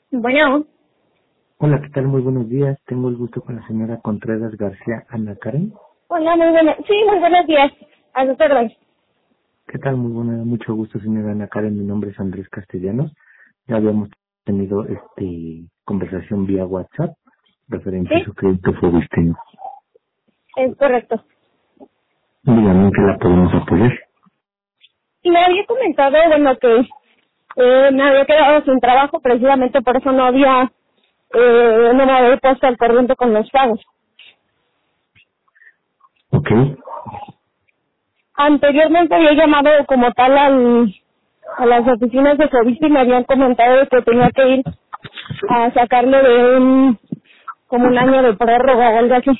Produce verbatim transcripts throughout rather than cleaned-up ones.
Bueno, Hola, ¿qué tal? Muy buenos días. Tengo el gusto con la señora Contreras García Ana Karen. hola, muy buenos, sí, muy buenos días. A sus órdenes. ¿Qué tal? Muy buena, mucho gusto, señora Ana Karen. Mi nombre es Andrés Castellanos. Ya habíamos tenido este conversación vía WhatsApp referente a Sí, su crédito Fobistino. es correcto. Dígame en qué la podemos apoyar. Y me había comentado, bueno, que eh, me había quedado sin trabajo, precisamente por eso no había, eh, no me había puesto al corriente con los pagos. Ok. Anteriormente había llamado como tal al, a las oficinas de servicio y me habían comentado que tenía que ir a sacarle de un, como un año de prórroga o algo así.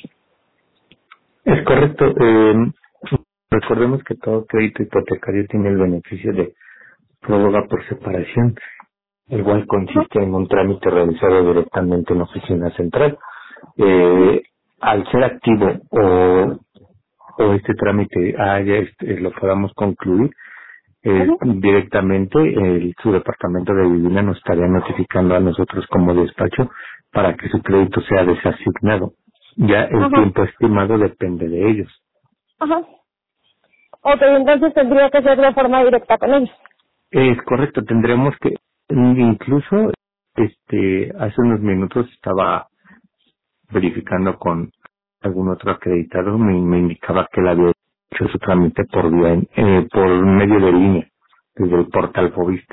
Es correcto. Eh, recordemos que todo crédito hipotecario tiene el beneficio de prórroga por separación, el cual Ajá, consiste en un trámite realizado directamente en la oficina central. Eh, al ser activo o, o este trámite haya, este, lo podamos concluir, eh, ajá, directamente el, su departamento de vivienda nos estaría notificando a nosotros como despacho para que su crédito sea desasignado. Ya el ajá, tiempo estimado depende de ellos. ajá. Ok, entonces tendría que ser de forma directa con ellos. Es correcto, tendremos que, incluso, este, hace unos minutos estaba verificando con algún otro acreditado, me, me indicaba que él había hecho su trámite por vía, eh, por medio de línea, desde el portal Fobiste.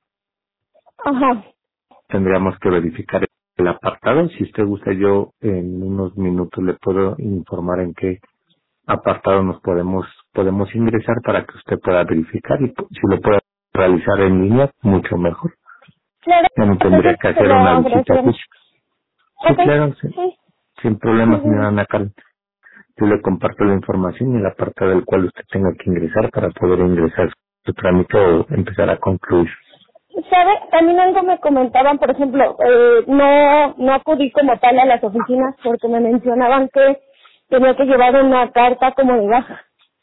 Ajá. Tendríamos que verificar el apartado. Si usted gusta, yo en unos minutos le puedo informar en qué apartado nos podemos podemos ingresar para que usted pueda verificar y si lo puede realizar en línea, mucho mejor. Claro, Ya no tendría entonces que se hacer lo una visita agradeceremos. física. Sí, Ok, claro, sí, sí, sin sí, problema, señora sí. Ana Karen. Yo le comparto la información y el apartado del cual usted tenga que ingresar para poder ingresar su trámite o empezar a concluir. ¿Sabe? También algo me comentaban, por ejemplo, eh, no no acudí como tal a las oficinas porque me mencionaban que tenía que llevar una carta como de baja.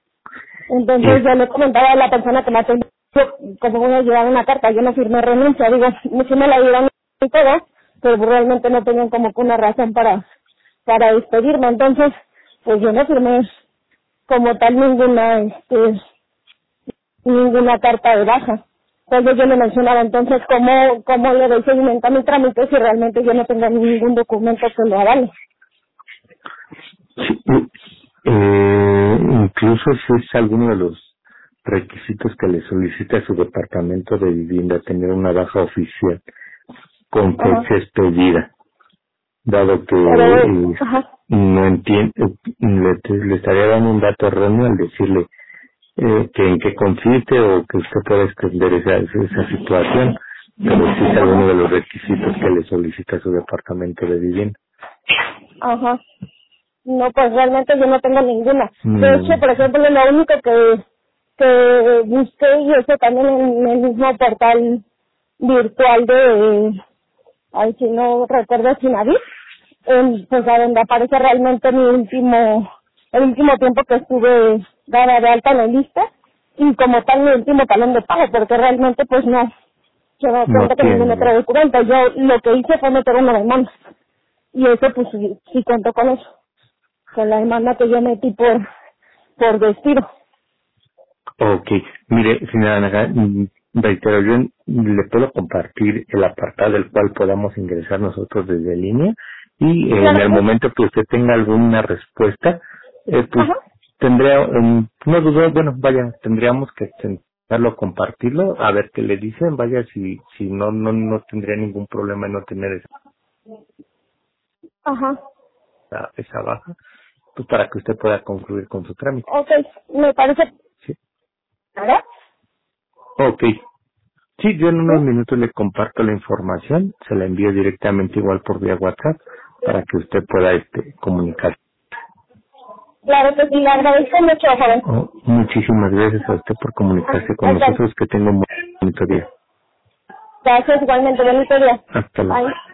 Es, Entonces yo le comentaba a la persona que me atendió como voy a llevar una carta, yo no firmé renuncia, digo, sí me la dieron y todo, pero realmente no tenían como que una razón para para despedirme, entonces pues yo no firmé como tal ninguna este ninguna carta de baja. Entonces yo le mencionaba entonces cómo, cómo le doy seguimiento a mi trámite si realmente yo no tengo ningún documento que lo avale. sí, eh, incluso si es alguno de los requisitos que le solicita su departamento de vivienda tener una baja oficial con Ajá. fecha expedida, dado que Pero, eh, ajá, no entiende, le, le estaría dando un dato erróneo al decirle eh, que en qué consiste o que usted pueda extender esa, esa situación, pero sí es alguno ajá, de los requisitos que le solicita su departamento de vivienda. ajá. No, pues realmente yo no tengo ninguna. De hecho, Mm, por ejemplo, lo único que, que busqué y eso también en el mismo portal virtual de, ay, si no recuerdo si nadie, em, pues a donde aparece realmente mi último, el último tiempo que estuve dada de alta en la lista y como tal mi último talón de pago, porque realmente pues no, yo no no cuento con ningún otro tiene. documento. Yo lo que hice fue meter una demanda y eso pues sí, sí cuento con eso, con la demanda que yo metí por, por despido. Ok, mire, señora Naga, mm, reitero, yo le puedo compartir el apartado del cual podamos ingresar nosotros desde línea y eh, en Claro el que sí. momento que usted tenga alguna respuesta, eh, pues Ajá. tendría, mm, no dudo, bueno, vaya, tendríamos que intentarlo compartirlo, a ver qué le dicen, vaya, si si no no no tendría ningún problema en no tener Ajá. esa, esa baja, pues para que usted pueda concluir con su trámite. Ok, me parece, Sí. ¿verdad? Ok, sí, yo en Sí. unos minutos le comparto la información, se la envío directamente igual por vía WhatsApp para que usted pueda este comunicar. Claro que sí, le agradezco mucho, joven. Oh, muchísimas gracias a usted por comunicarse con Ok. nosotros, que tenga un bonito día. Gracias igualmente, bonito día. Hasta luego. Bye.